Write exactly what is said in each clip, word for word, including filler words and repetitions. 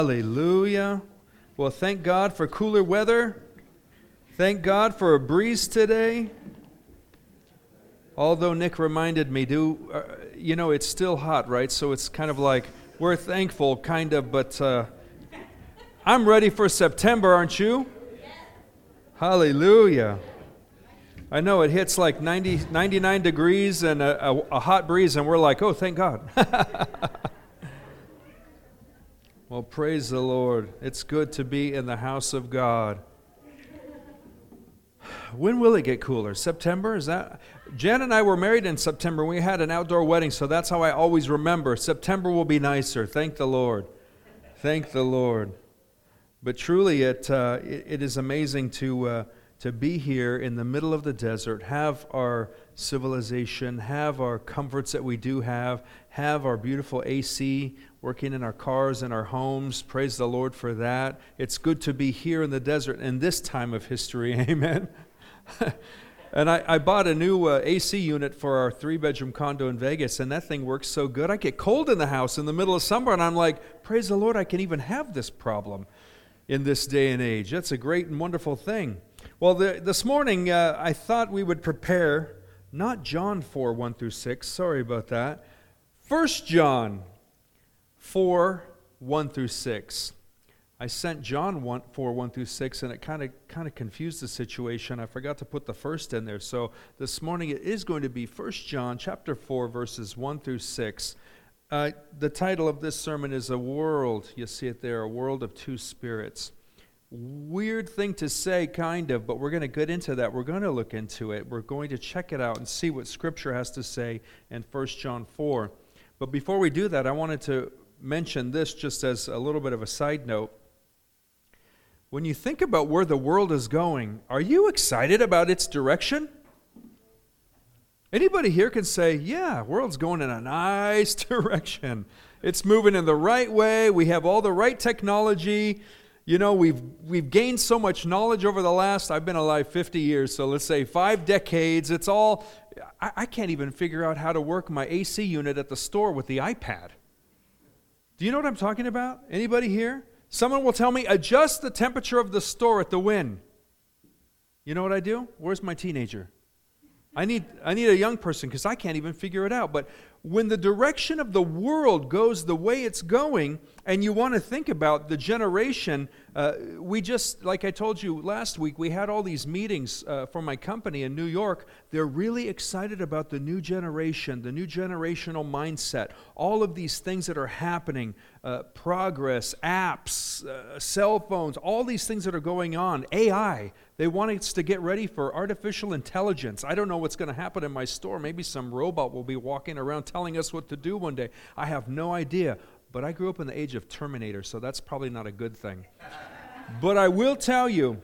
Hallelujah. Well, thank God for cooler weather. Thank God for a breeze today. Although Nick reminded me, do uh, you know, it's still hot, right? So it's kind of like, we're thankful, kind of, but uh, I'm ready for September, aren't you? Hallelujah. I know it hits like ninety, ninety-nine degrees and a, a, a hot breeze, and we're like, oh, thank God. Well, praise the Lord. It's good to be in the house of God. When will it get cooler? September? Is that? Jan and I were married in September. We had an outdoor wedding, so that's how I always remember. September will be nicer. Thank the Lord. Thank the Lord. But truly, it uh, it, it is amazing to uh, to be here in the middle of the desert, have our civilization, have our comforts that we do have, have our beautiful A C working in our cars and our homes. Praise the Lord for that. It's good to be here in the desert in this time of history. Amen. And I, I bought a new uh, A C unit for our three-bedroom condo in Vegas, and that thing works so good. I get cold in the house in the middle of summer, and I'm like, praise the Lord, I can even have this problem in this day and age. That's a great and wonderful thing. Well, the, this morning, uh, I thought we would prepare, not John four, one through six, sorry about that, First John four, one through six. I sent John four, one through six, and it kind of kind of confused the situation. I forgot to put the first in there. So this morning it is going to be First John chapter four, verses one through six. Uh, the title of this sermon is A World, you see it there, A World of Two Spirits. Weird thing to say, kind of, but we're going to get into that. We're going to look into it. We're going to check it out and see what Scripture has to say in First John four. But before we do that, I wanted to mention this just as a little bit of a side note. When you think about where the world is going, are you excited about its direction? Anybody here can say, yeah, world's going in a nice direction. It's moving in the right way. We have all the right technology. You know, we've we've gained so much knowledge over the last, I've been alive fifty years, so let's say five decades. It's all, I, I can't even figure out how to work my A C unit at the store with the iPad. Do you know what I'm talking about? Anybody here? Someone will tell me, adjust the temperature of the store at the Wynn. You know what I do? Where's my teenager? I need I need a young person because I can't even figure it out. But when the direction of the world goes the way it's going, and you want to think about the generation, uh, we just, like I told you last week, we had all these meetings uh, for my company in New York. They're really excited about the new generation, the new generational mindset, all of these things that are happening, uh, progress, apps, uh, cell phones, all these things that are going on, A I. They want us to get ready for artificial intelligence. I don't know what's going to happen in my store. Maybe some robot will be walking around telling us what to do one day. I have no idea. But I grew up in the age of Terminator, so that's probably not a good thing. But I will tell you,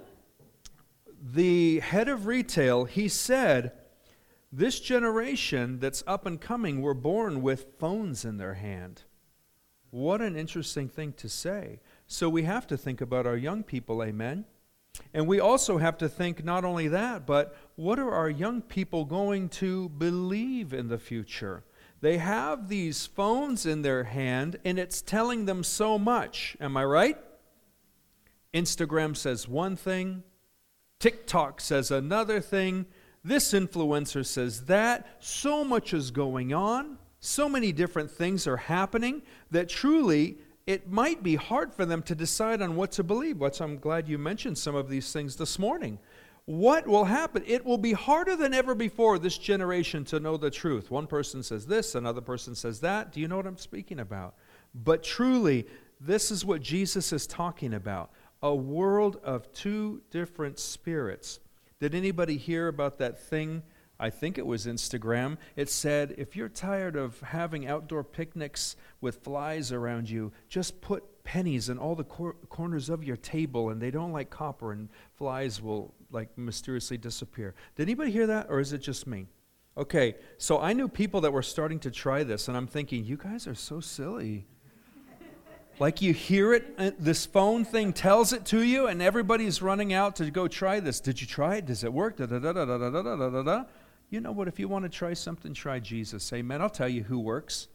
the head of retail, he said, this generation that's up and coming were born with phones in their hand. What an interesting thing to say. So we have to think about our young people, amen? And we also have to think not only that, but what are our young people going to believe in the future? They have these phones in their hand, and it's telling them so much. Am I right? Instagram says one thing. TikTok says another thing. This influencer says that. So much is going on. So many different things are happening that truly it might be hard for them to decide on what to believe. Which I'm glad you mentioned some of these things this morning. What will happen? It will be harder than ever before, this generation, to know the truth. One person says this, another person says that. Do you know what I'm speaking about? But truly, this is what Jesus is talking about. A world of two different spirits. Did anybody hear about that thing? I think it was Instagram. It said, if you're tired of having outdoor picnics with flies around you, just put pennies in all the cor- corners of your table, and they don't like copper, and flies will like mysteriously disappear. Did anybody hear that, or is it just me? Okay, so I knew people that were starting to try this, and I'm thinking, you guys are so silly. Like you hear it, and this phone thing tells it to you, and everybody's running out to go try this. Did you try it? Does it work? Da da da da da da da da da da. You know what? If you want to try something, try Jesus. Amen. I'll tell you who works.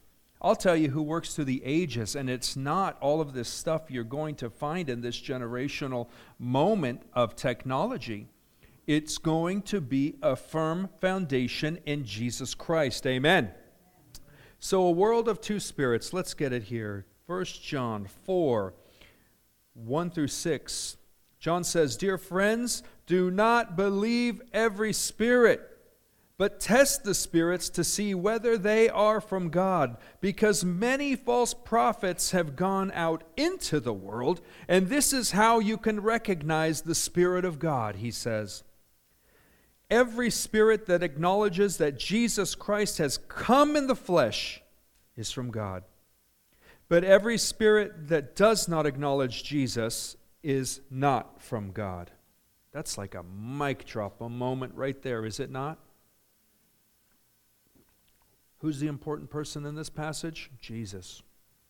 I'll tell you who works through the ages, and it's not all of this stuff you're going to find in this generational moment of technology. It's going to be a firm foundation in Jesus Christ. Amen. So a world of two spirits. Let's get it here. First John four, one through six. John says, "Dear friends, do not believe every spirit, but test the spirits to see whether they are from God, because many false prophets have gone out into the world, and this is how you can recognize the Spirit of God," he says. Every spirit that acknowledges that Jesus Christ has come in the flesh is from God. But every spirit that does not acknowledge Jesus is not from God. That's like a mic drop, a moment right there, is it not? Who's the important person in this passage? Jesus.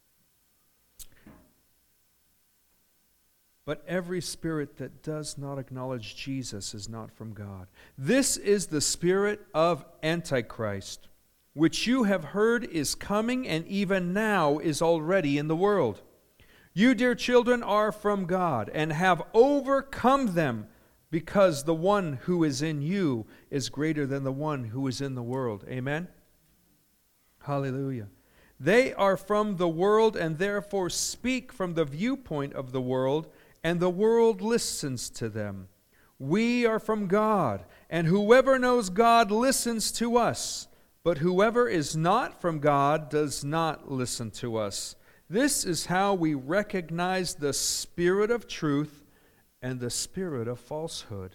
But every spirit that does not acknowledge Jesus is not from God. This is the spirit of Antichrist, which you have heard is coming and even now is already in the world. You, dear children, are from God and have overcome them, because the one who is in you is greater than the one who is in the world. Amen? Hallelujah. They are from the world and therefore speak from the viewpoint of the world, and the world listens to them. We are from God, and whoever knows God listens to us. But whoever is not from God does not listen to us. This is how we recognize the spirit of truth and the spirit of falsehood.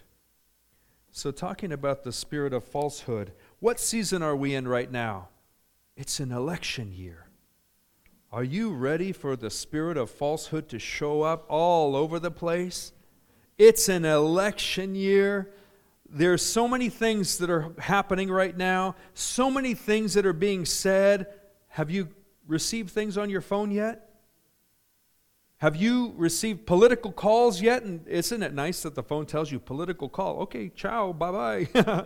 So talking about the spirit of falsehood, what season are we in right now? It's an election year. Are you ready for the spirit of falsehood to show up all over the place? It's an election year. There's so many things that are happening right now, so many things that are being said. Have you received things on your phone yet? Have you received political calls yet? And isn't it nice that the phone tells you political call? Okay, ciao, bye-bye.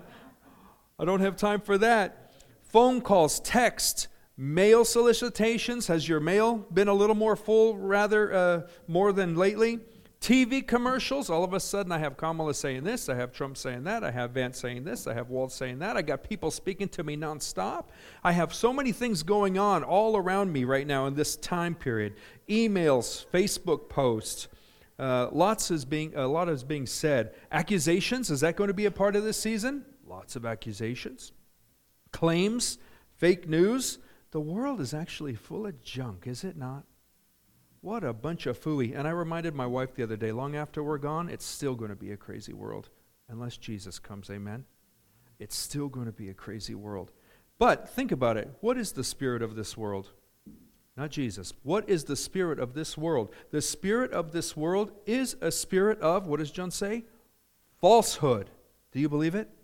I don't have time for that. Phone calls, text, mail solicitations. Has your mail been a little more full, rather, uh, more than lately? T V commercials. All of a sudden I have Kamala saying this, I have Trump saying that, I have Vance saying this, I have Walt saying that. I got people speaking to me nonstop. I have so many things going on all around me right now in this time period. Emails, Facebook posts, uh, lots is being, a lot is being said. Accusations, is that going to be a part of this season? Lots of accusations. Claims, fake news. The world is actually full of junk, is it not? What a bunch of phooey. And I reminded my wife the other day, long after we're gone, it's still going to be a crazy world. Unless Jesus comes, amen? It's still going to be a crazy world. But think about it. What is the spirit of this world? Not Jesus. What is the spirit of this world? The spirit of this world is a spirit of, what does John say? Falsehood. Do you believe it?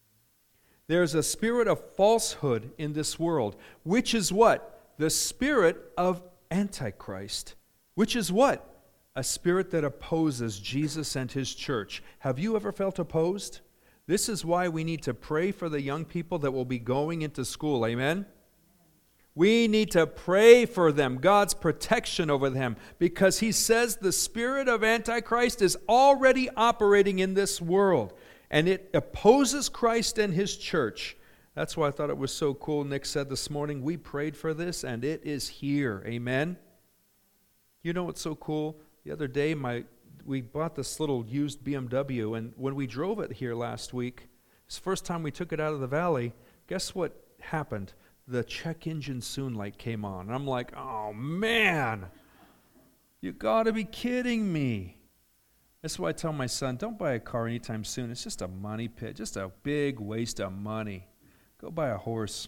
There's a spirit of falsehood in this world, which is what? The spirit of Antichrist. Which is what? A spirit that opposes Jesus and his church. Have you ever felt opposed? This is why we need to pray for the young people that will be going into school. Amen? We need to pray for them, God's protection over them, because he says the spirit of Antichrist is already operating in this world, and it opposes Christ and his church. That's why I thought it was so cool. Nick said this morning, we prayed for this, and it is here. Amen? You know what's so cool? The other day, my we bought this little used B M W, and when we drove it here last week, it's the first time we took it out of the valley, guess what happened? The check engine soon light came on. And I'm like, oh, man, you got to be kidding me. That's why I tell my son, don't buy a car anytime soon. It's just a money pit, just a big waste of money. Go buy a horse.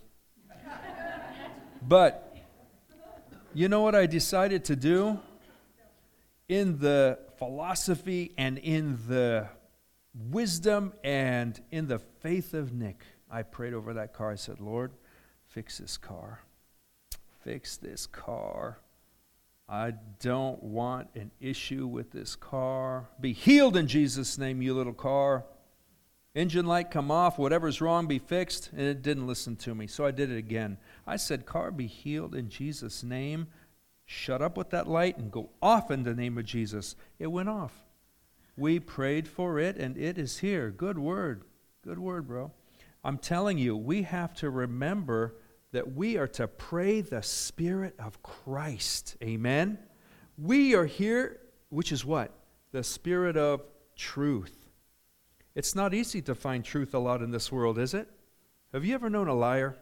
But you know what I decided to do? In the philosophy and in the wisdom and in the faith of Nick, I prayed over that car. I said, Lord, fix this car. Fix this car. I don't want an issue with this car. Be healed in Jesus' name, you little car. Engine light come off, whatever's wrong be fixed, and it didn't listen to me. So I did it again. I said, car be healed in Jesus' name. Shut up with that light and go off in the name of Jesus. It went off. We prayed for it, and it is here. Good word. Good word, bro. I'm telling you, we have to remember that we are to pray the Spirit of Christ. Amen? We are here, which is what? The Spirit of truth. It's not easy to find truth a lot in this world, is it? Have you ever known a liar?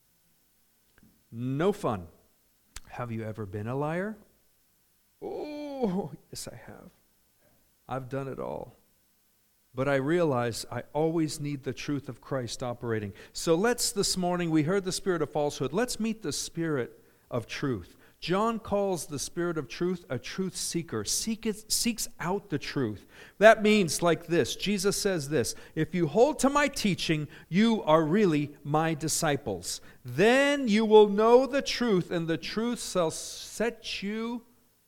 No fun. Have you ever been a liar? Oh, yes, I have. I've done it all. But I realize I always need the truth of Christ operating. So let's, this morning, we heard the spirit of falsehood. Let's meet the spirit of truth. John calls the Spirit of truth a truth seeker, Seek it, seeks out the truth. That means like this. Jesus says this, if you hold to my teaching, you are really my disciples. Then you will know the truth, and the truth shall set you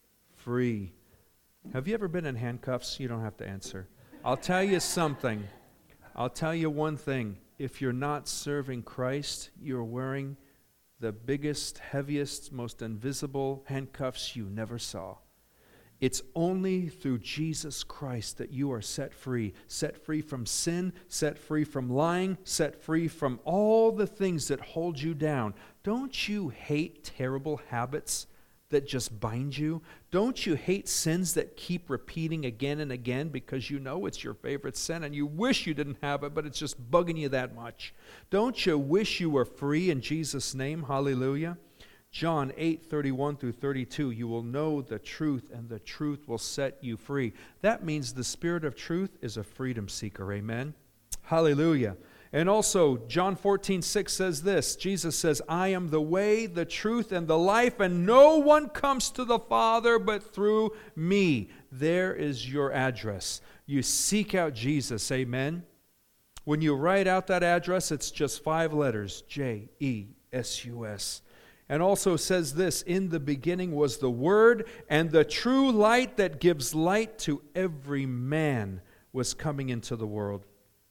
free. Have you ever been in handcuffs? You don't have to answer. I'll tell you something. I'll tell you one thing. If you're not serving Christ, you're wearing the biggest, heaviest, most invisible handcuffs you never saw. It's only through Jesus Christ that you are set free. Set free from sin, set free from lying, set free from all the things that hold you down. Don't you hate terrible habits that just bind you? Don't you hate sins that keep repeating again and again because you know it's your favorite sin and you wish you didn't have it, but it's just bugging you that much? Don't you wish you were free in Jesus' name? Hallelujah. John eight, thirty-one through thirty-two, you will know the truth and the truth will set you free. That means the Spirit of truth is a freedom seeker. Amen. Hallelujah. And also, John fourteen, six says this. Jesus says, I am the way, the truth, and the life, and no one comes to the Father but through me. There is your address. You seek out Jesus. Amen. When you write out that address, it's just five letters, J E S U S. And also says this, in the beginning was the Word, and the true light that gives light to every man was coming into the world.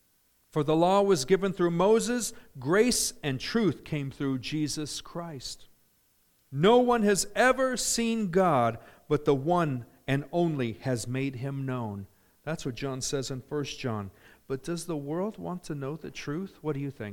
For the law was given through Moses, grace and truth came through Jesus Christ. No one has ever seen God, but the one and only has made him known. That's what John says in First John. But does the world want to know the truth? What do you think?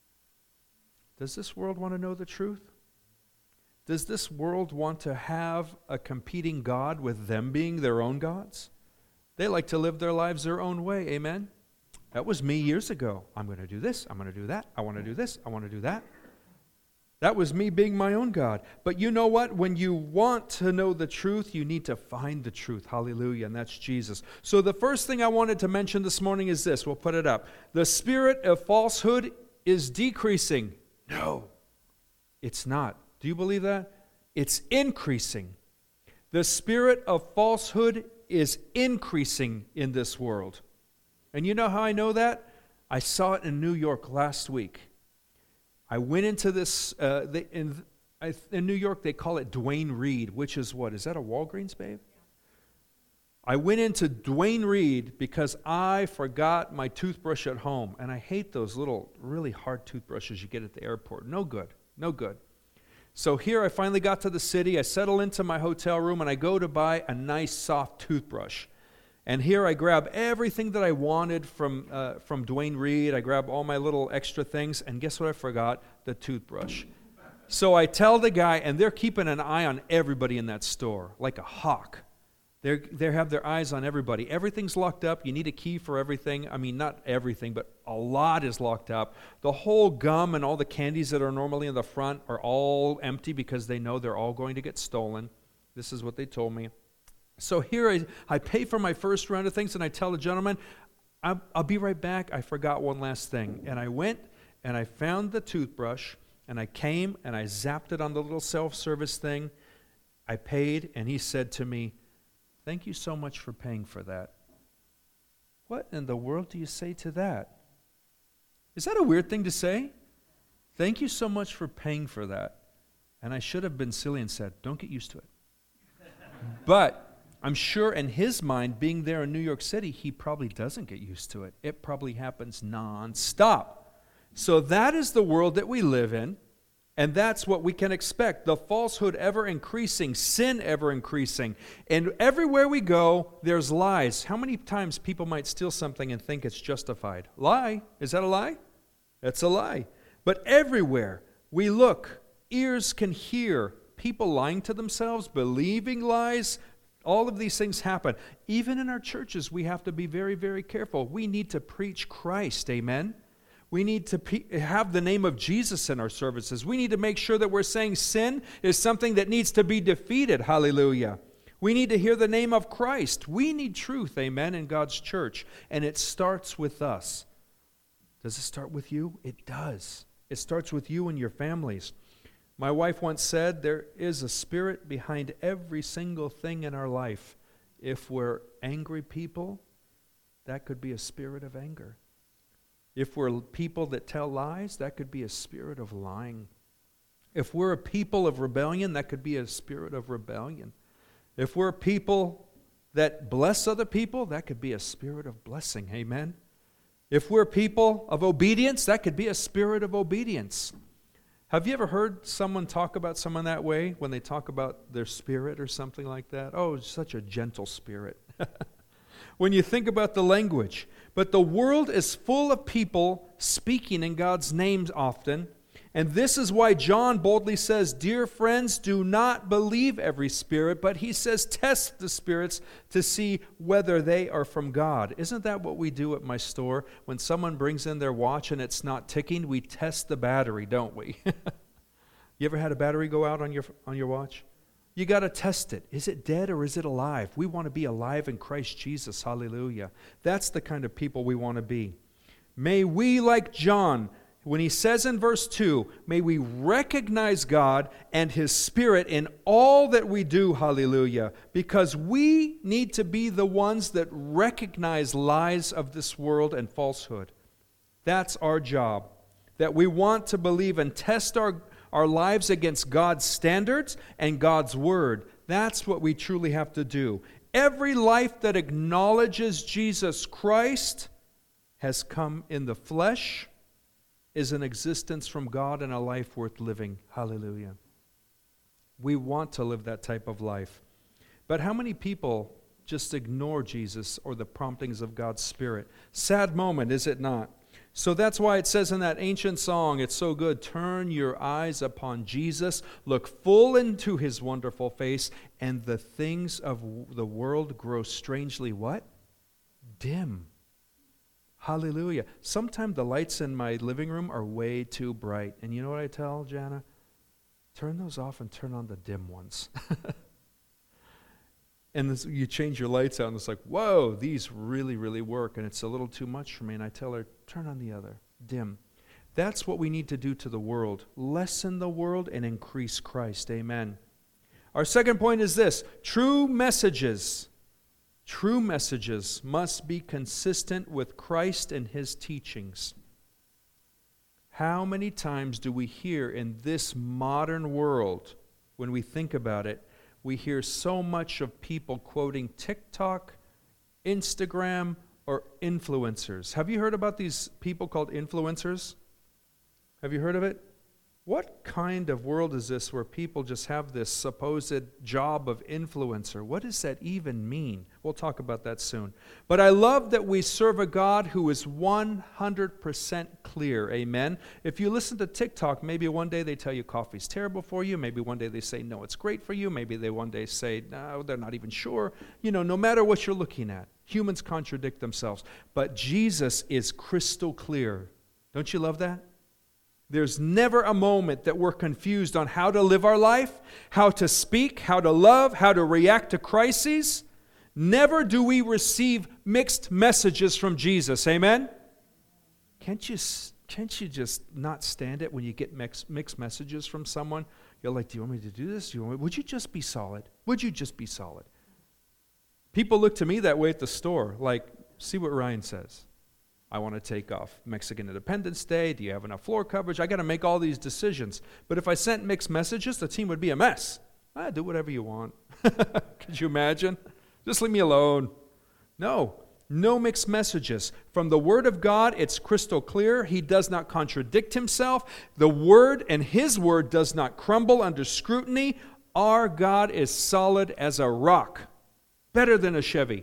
Does this world want to know the truth? Does this world want to have a competing God with them being their own gods? They like to live their lives their own way. Amen? That was me years ago. I'm going to do this. I'm going to do that. I want to do this. I want to do that. That was me being my own God. But you know what? When you want to know the truth, you need to find the truth. Hallelujah. And that's Jesus. So the first thing I wanted to mention this morning is this. We'll put it up. The spirit of falsehood is decreasing. No, it's not. Do you believe that? It's increasing. The spirit of falsehood is increasing in this world. And you know how I know that? I saw it in New York last week. I went into this, uh, they, in, in New York they call it Duane Reade, which is what? Is that a Walgreens, babe? I went into Duane Reade because I forgot my toothbrush at home. And I hate those little really hard toothbrushes you get at the airport. No good, no good. So here I finally got to the city. I settle into my hotel room and I go to buy a nice soft toothbrush. And here I grab everything that I wanted from uh, from Duane Reade. I grab all my little extra things, and guess what I forgot? The toothbrush. So I tell the guy, and they're keeping an eye on everybody in that store, like a hawk. They they have their eyes on everybody. Everything's locked up. You need a key for everything. I mean, not everything, but a lot is locked up. The whole gum and all the candies that are normally in the front are all empty because they know they're all going to get stolen. This is what they told me. So here I, I pay for my first round of things, and I tell the gentleman, I'll, I'll be right back. I forgot one last thing. And I went, and I found the toothbrush, and I came, and I zapped it on the little self-service thing. I paid, and he said to me, thank you so much for paying for that. What in the world do you say to that? Is that a weird thing to say? Thank you so much for paying for that. And I should have been silly and said, don't get used to it. But I'm sure in his mind, being there in New York City, he probably doesn't get used to it. It probably happens nonstop. So that is the world that we live in, and that's what we can expect. The falsehood ever increasing, sin ever increasing. And everywhere we go, there's lies. How many times people might steal something and think it's justified? Lie. Is that a lie? That's a lie. But everywhere we look, ears can hear people lying to themselves, believing lies. All of these things happen. Even in our churches, we have to be very, very careful. We need to preach Christ, amen? We need to pe- have the name of Jesus in our services. We need to make sure that we're saying sin is something that needs to be defeated, hallelujah. We need to hear the name of Christ. We need truth, amen, in God's church. And it starts with us. Does it start with you? It does. It starts with you and your families. My wife once said, there is a spirit behind every single thing in our life. If we're angry people, that could be a spirit of anger. If we're people that tell lies, that could be a spirit of lying. If we're a people of rebellion, that could be a spirit of rebellion. If we're people that bless other people, that could be a spirit of blessing. Amen? If we're people of obedience, that could be a spirit of obedience. Have you ever heard someone talk about someone that way when they talk about their spirit or something like that? Oh, such a gentle spirit. When you think about the language. But the world is full of people speaking in God's name often. And this is why John boldly says, dear friends, do not believe every spirit, but he says test the spirits to see whether they are from God. Isn't that what we do at my store? When someone brings in their watch and it's not ticking, we test the battery, don't we? You ever had a battery go out on your on your watch? You got to test it. Is it dead or is it alive? We want to be alive in Christ Jesus. Hallelujah. That's the kind of people we want to be. May we, like John, when he says in verse two, may we recognize God and His Spirit in all that we do, hallelujah, because we need to be the ones that recognize lies of this world and falsehood. That's our job, that we want to believe and test our, our lives against God's standards and God's Word. That's what we truly have to do. Every life that acknowledges Jesus Christ has come in the flesh, is an existence from God and a life worth living. Hallelujah. We want to live that type of life. But how many people just ignore Jesus or the promptings of God's Spirit? Sad moment, is it not? So that's why it says in that ancient song, it's so good, turn your eyes upon Jesus, look full into His wonderful face, and the things of the world grow strangely what? Dim. Hallelujah. Sometimes the lights in my living room are way too bright. And you know what I tell Jana? Turn those off and turn on the dim ones. And this, you change your lights out and it's like, whoa, these really, really work. And it's a little too much for me. And I tell her, turn on the other, dim. That's what we need to do to the world. Lessen the world and increase Christ. Amen. Our second point is this. True messages. True messages must be consistent with Christ and His teachings. How many times do we hear in this modern world, when we think about it, we hear so much of people quoting TikTok, Instagram, or influencers. Have you heard about these people called influencers? Have you heard of it? What kind of world is this where people just have this supposed job of influencer? What does that even mean? We'll talk about that soon. But I love that we serve a God who is one hundred percent clear. Amen? If you listen to TikTok, maybe one day they tell you coffee's terrible for you. Maybe one day they say, no, it's great for you. Maybe they one day say, no, they're not even sure. You know, no matter what you're looking at, humans contradict themselves. But Jesus is crystal clear. Don't you love that? There's never a moment that we're confused on how to live our life, how to speak, how to love, how to react to crises. Never do we receive mixed messages from Jesus. Amen? Can't you, can't you just not stand it when you get mixed, mixed messages from someone? You're like, do you want me to do this? Do you want me? Would you just be solid? Would you just be solid? People look to me that way at the store, like, see what Ryan says. I want to take off Mexican Independence Day. Do you have enough floor coverage? I got to make all these decisions. But if I sent mixed messages, the team would be a mess. Ah, do whatever you want. Could you imagine? Just leave me alone. No, no mixed messages. From the Word of God, it's crystal clear. He does not contradict himself. The Word and his Word does not crumble under scrutiny. Our God is solid as a rock. Better than a Chevy.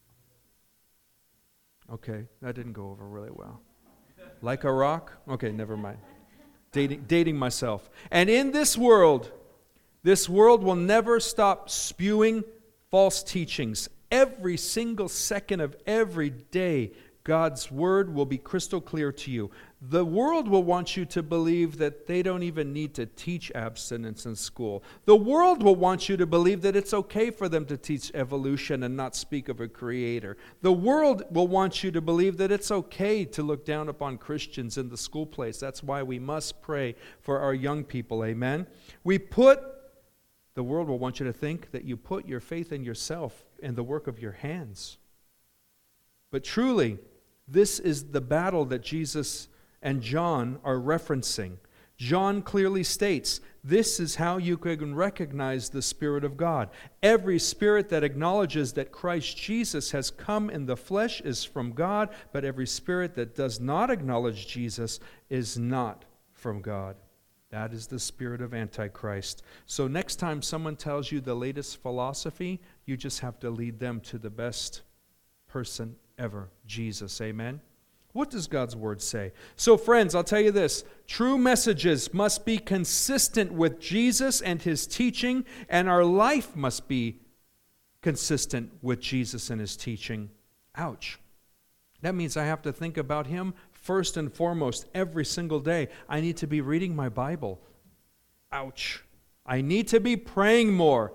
Okay, that didn't go over really well. Like a rock? Okay, never mind. Dating, dating myself. And in this world, this world will never stop spewing false teachings. Every single second of every day, God's Word will be crystal clear to you. The world will want you to believe that they don't even need to teach abstinence in school. The world will want you to believe that it's okay for them to teach evolution and not speak of a creator. The world will want you to believe that it's okay to look down upon Christians in the school place. That's why we must pray for our young people, amen? We put, the world will want you to think that you put your faith in yourself and the work of your hands. But truly, this is the battle that Jesus and John are referencing. John clearly states, this is how you can recognize the Spirit of God. Every spirit that acknowledges that Christ Jesus has come in the flesh is from God, but every spirit that does not acknowledge Jesus is not from God. That is the spirit of Antichrist. So next time someone tells you the latest philosophy, you just have to lead them to the best person ever, Jesus. Amen? What does God's Word say? So friends, I'll tell you this. True messages must be consistent with Jesus and His teaching, and our life must be consistent with Jesus and His teaching. Ouch. That means I have to think about Him first and foremost every single day. I need to be reading my Bible. Ouch. I need to be praying more.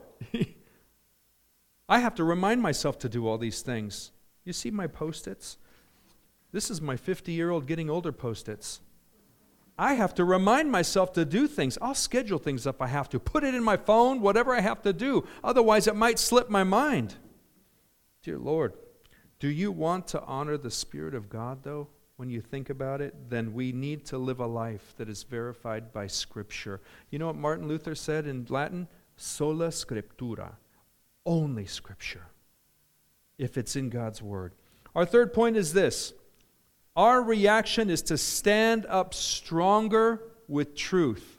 I have to remind myself to do all these things. You see my Post-its? This is my fifty-year-old getting older Post-its. I have to remind myself to do things. I'll schedule things if I have to. Put it in my phone, whatever I have to do. Otherwise, it might slip my mind. Dear Lord, do you want to honor the Spirit of God, though? When you think about it, then we need to live a life that is verified by Scripture. You know what Martin Luther said in Latin? Sola Scriptura. Only Scripture. If it's in God's Word. Our third point is this. Our reaction is to stand up stronger with truth.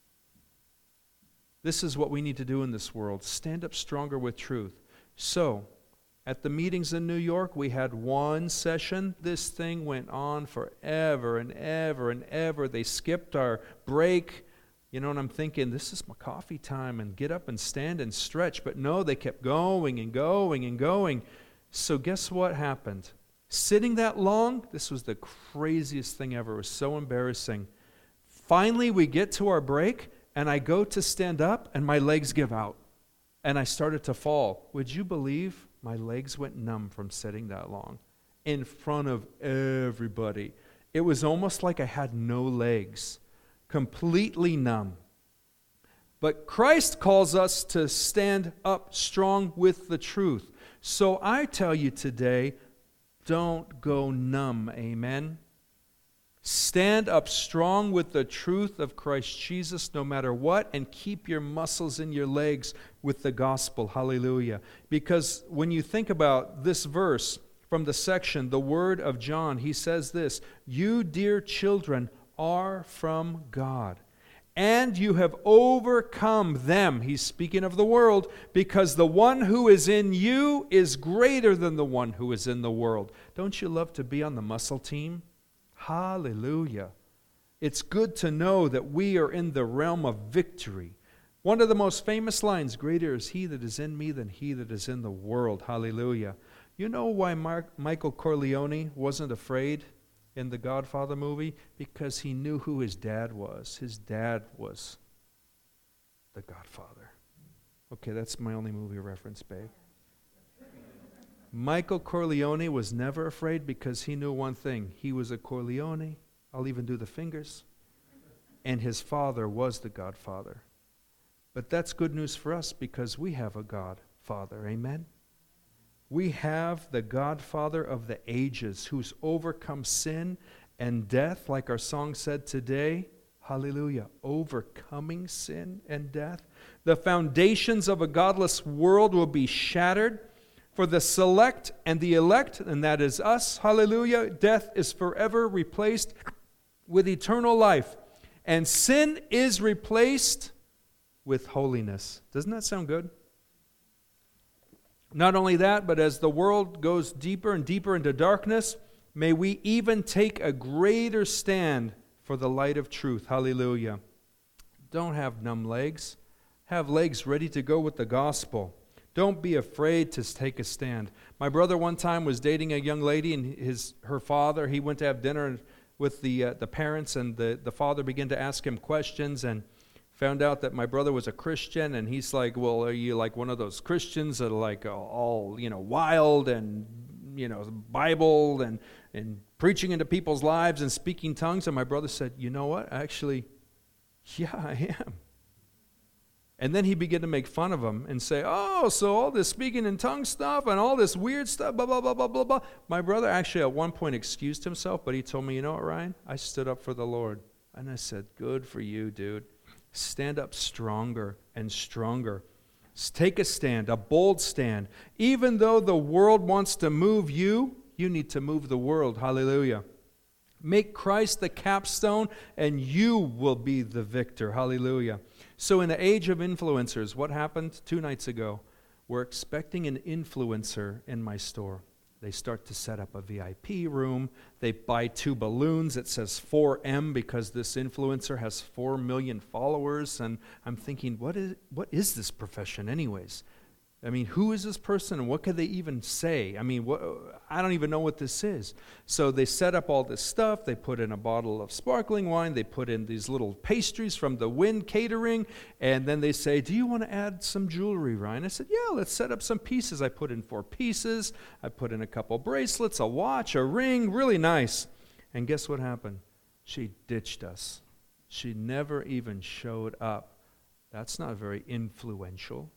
This is what we need to do in this world. Stand up stronger with truth. So, at the meetings in New York, we had one session. This thing went on forever and ever and ever. They skipped our break. You know, and I'm thinking, this is my coffee time, and get up and stand and stretch. But no, they kept going and going and going. So guess what happened? Sitting that long, this was the craziest thing ever. It was so embarrassing. Finally, we get to our break, and I go to stand up, and my legs give out. And I started to fall. Would you believe my legs went numb from sitting that long in front of everybody? It was almost like I had no legs, completely numb. But Christ calls us to stand up strong with the truth. So I tell you today, don't go numb, amen? Stand up strong with the truth of Christ Jesus no matter what, and keep your muscles in your legs with the gospel, hallelujah. Because when you think about this verse from the section, the word of John, he says this, you dear children are from God, and you have overcome them. He's speaking of the world, because the one who is in you is greater than the one who is in the world. Don't you love to be on the muscle team? Hallelujah. It's good to know that we are in the realm of victory. One of the most famous lines, greater is he that is in me than he that is in the world. Hallelujah. You know why Mark, Michael Corleone wasn't afraid in the Godfather movie? Because he knew who his dad was. His dad was the Godfather. Okay, that's my only movie reference, babe. Michael Corleone was never afraid because he knew one thing. He was a Corleone. I'll even do the fingers. And his father was the Godfather. But that's good news for us because we have a Godfather. Amen? We have the Godfather of the ages who's overcome sin and death, like our song said today. Hallelujah. Overcoming sin and death. The foundations of a godless world will be shattered. For the select and the elect, and that is us, hallelujah, death is forever replaced with eternal life. And sin is replaced with holiness. Doesn't that sound good? Not only that, but as the world goes deeper and deeper into darkness, may we even take a greater stand for the light of truth. Hallelujah. Don't have numb legs. Have legs ready to go with the gospel. Don't be afraid to take a stand. My brother one time was dating a young lady, and his her father, he went to have dinner with the uh, the parents, and the, the father began to ask him questions, and found out that my brother was a Christian, and he's like, well, are you like one of those Christians that are like all, you know, wild and, you know, Bible and, and preaching into people's lives and speaking tongues? And my brother said, you know what, actually, yeah, I am. And then he began to make fun of him and say, oh, so all this speaking in tongues stuff and all this weird stuff, blah, blah, blah, blah, blah, blah. My brother actually at one point excused himself, but he told me, you know what, Ryan? I stood up for the Lord. And I said, good for you, dude. Stand up stronger and stronger. Take a stand, a bold stand. Even though the world wants to move you, you need to move the world. Hallelujah. Make Christ the capstone, and you will be the victor. Hallelujah. So in the age of influencers, what happened two nights ago? We're expecting an influencer in my store. They start to set up a V I P room. They buy two balloons that says four M because this influencer has four million followers. And I'm thinking, what is what is this profession anyways? I mean, who is this person and what could they even say? I mean, what, I don't even know what this is. So they set up all this stuff. They put in a bottle of sparkling wine. They put in these little pastries from the Wind Catering. And then they say, do you want to add some jewelry, Ryan? I said, yeah, let's set up some pieces. I put in four pieces. I put in a couple bracelets, a watch, a ring, really nice. And guess what happened? She ditched us. She never even showed up. That's not very influential.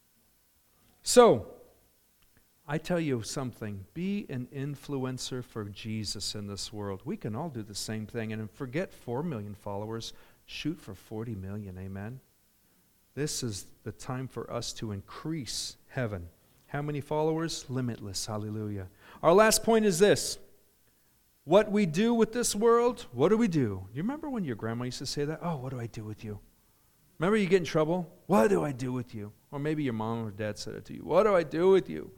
So, I tell you something, be an influencer for Jesus in this world. We can all do the same thing, and forget four million followers, shoot for forty million, amen? This is the time for us to increase heaven. How many followers? Limitless, hallelujah. Our last point is this. What we do with this world, what do we do? You remember when your grandma used to say that? Oh, what do I do with you? Remember you get in trouble? What do I do with you? Or maybe your mom or dad said it to you. What do I do with you?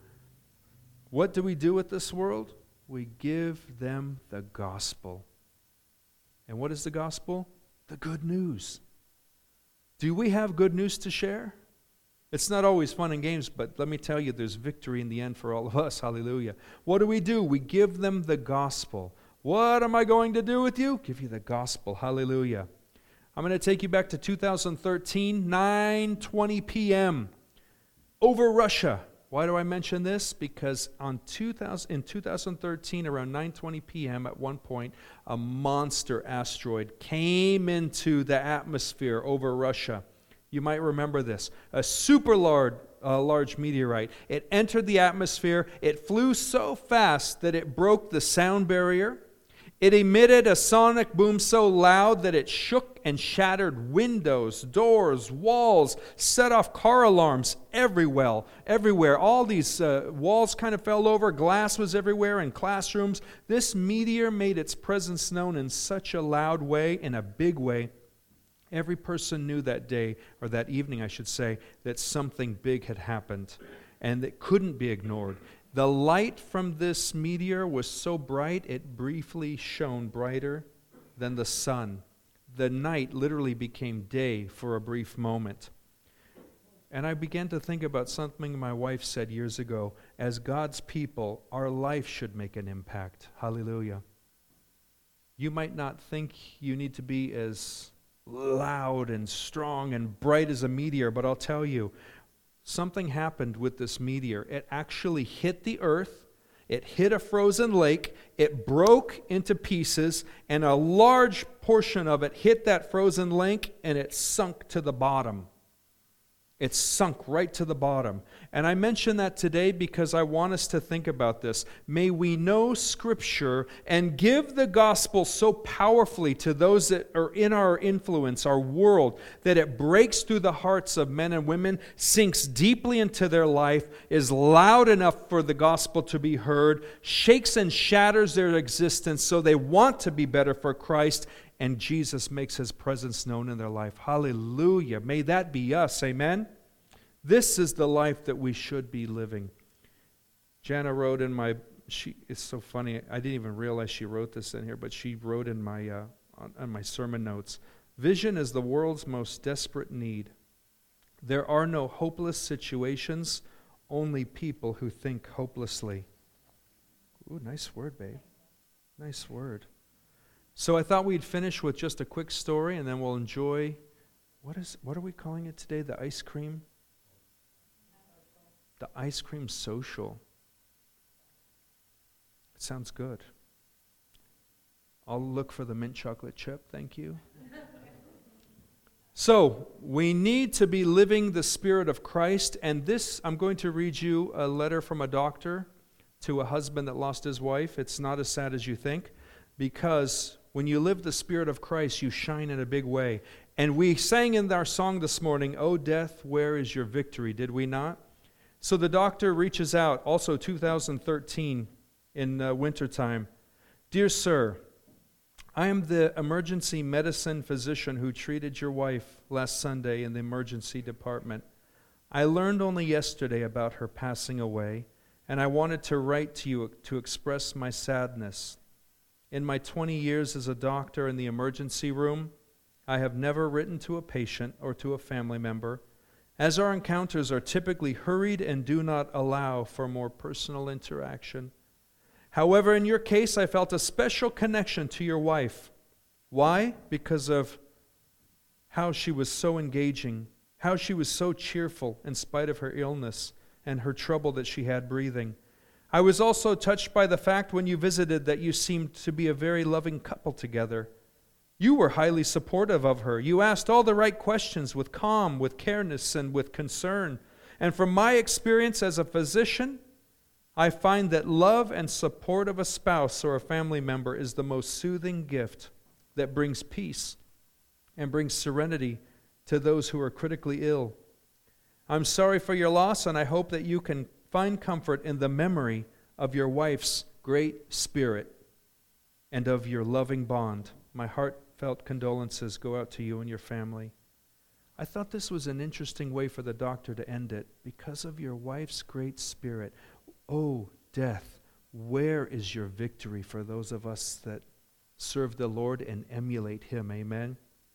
What do we do with this world? We give them the gospel. And what is the gospel? The good news. Do we have good news to share? It's not always fun and games, but let me tell you, there's victory in the end for all of us. Hallelujah. What do we do? We give them the gospel. What am I going to do with you? Give you the gospel. Hallelujah. I'm going to take you back to two thousand thirteen, nine twenty p.m. over Russia. Why do I mention this? Because on two thousand, in two thousand thirteen, around nine twenty p.m. at one point, a monster asteroid came into the atmosphere over Russia. You might remember this. A super large, uh, large meteorite. It entered the atmosphere. It flew so fast that it broke the sound barrier. It emitted a sonic boom so loud that it shook and shattered windows, doors, walls, set off car alarms everywhere. Everywhere. All these uh, walls kind of fell over. Glass was everywhere in classrooms. This meteor made its presence known in such a loud way, in a big way. Every person knew that day, or that evening I should say, that something big had happened and that couldn't be ignored. The light from this meteor was so bright, it briefly shone brighter than the sun. The night literally became day for a brief moment. And I began to think about something my wife said years ago. As God's people, our life should make an impact. Hallelujah. You might not think you need to be as loud and strong and bright as a meteor, but I'll tell you, something happened with this meteor. It actually hit the earth, it hit a frozen lake, it broke into pieces, and a large portion of it hit that frozen lake, and it sunk to the bottom. It's sunk right to the bottom. And I mention that today because I want us to think about this. May we know Scripture and give the gospel so powerfully to those that are in our influence, our world, that it breaks through the hearts of men and women, sinks deeply into their life, is loud enough for the gospel to be heard, shakes and shatters their existence so they want to be better for Christ, and Jesus makes His presence known in their life. Hallelujah. May that be us. Amen. This is the life that we should be living. Jana wrote in my, she, it's so funny, I didn't even realize she wrote this in here, but she wrote in my, uh, on, on my sermon notes, vision is the world's most desperate need. There are no hopeless situations, only people who think hopelessly. Ooh, nice word, babe. Nice word. So I thought we'd finish with just a quick story, and then we'll enjoy, what is, what are we calling it today? The ice cream? The ice cream social. It sounds good. I'll look for the mint chocolate chip, thank you. So, we need to be living the Spirit of Christ, and this, I'm going to read you a letter from a doctor to a husband that lost his wife. It's not as sad as you think, because when you live the Spirit of Christ, you shine in a big way. And we sang in our song this morning, "O death, where is your victory?" Did we not? So the doctor reaches out, also two thousand thirteen, in uh, wintertime. Dear sir, I am the emergency medicine physician who treated your wife last Sunday in the emergency department. I learned only yesterday about her passing away, and I wanted to write to you to express my sadness. In my twenty years as a doctor in the emergency room, I have never written to a patient or to a family member, as our encounters are typically hurried and do not allow for more personal interaction. However, in your case, I felt a special connection to your wife. Why? Because of how she was so engaging, how she was so cheerful in spite of her illness and her trouble that she had breathing. I was also touched by the fact when you visited that you seemed to be a very loving couple together. You were highly supportive of her. You asked all the right questions with calm, with careness, and with concern. And from my experience as a physician, I find that love and support of a spouse or a family member is the most soothing gift that brings peace and brings serenity to those who are critically ill. I'm sorry for your loss, and I hope that you can find comfort in the memory of your wife's great spirit and of your loving bond. My heartfelt condolences go out to you and your family. I thought this was an interesting way for the doctor to end it. Because of your wife's great spirit, oh, death, where is your victory for those of us that serve the Lord and emulate Him? Amen.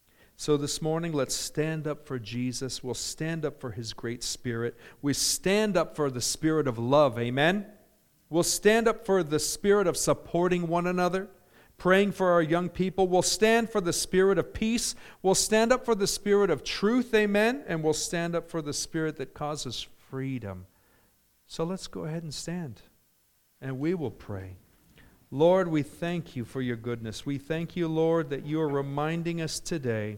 So this morning, let's stand up for Jesus. We'll stand up for His great Spirit. We stand up for the spirit of love. Amen. We'll stand up for the spirit of supporting one another, praying for our young people. We'll stand for the spirit of peace. We'll stand up for the spirit of truth. Amen. And we'll stand up for the spirit that causes freedom. So let's go ahead and stand, and we will pray. Lord, we thank you for your goodness. We thank you, Lord, that you are reminding us today.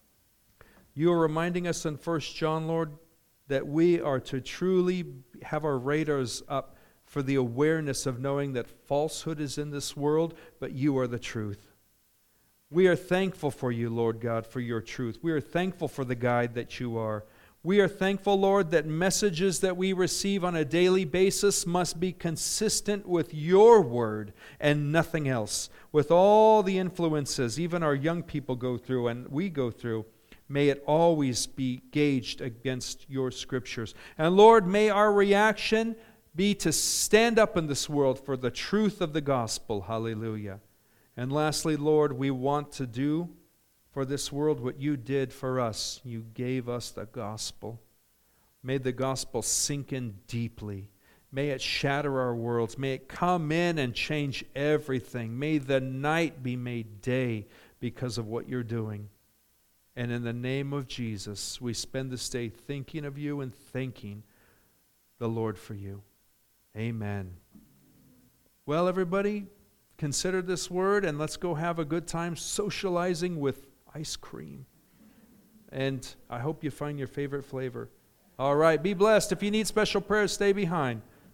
You are reminding us in First John, Lord, that we are to truly have our radars up for the awareness of knowing that falsehood is in this world, but you are the truth. We are thankful for you, Lord God, for your truth. We are thankful for the guide that you are. We are thankful, Lord, that messages that we receive on a daily basis must be consistent with your word and nothing else. With all the influences, even our young people go through and we go through, may it always be gauged against your scriptures. And Lord, may our reaction be to stand up in this world for the truth of the gospel. Hallelujah. And lastly, Lord, we want to do for this world what you did for us. You gave us the gospel. May the gospel sink in deeply. May it shatter our worlds. May it come in and change everything. May the night be made day because of what you're doing. And in the name of Jesus, we spend this day thinking of you and thanking the Lord for you. Amen. Well, everybody, consider this word and let's go have a good time socializing with ice cream. And I hope you find your favorite flavor. All right, be blessed. If you need special prayers, stay behind.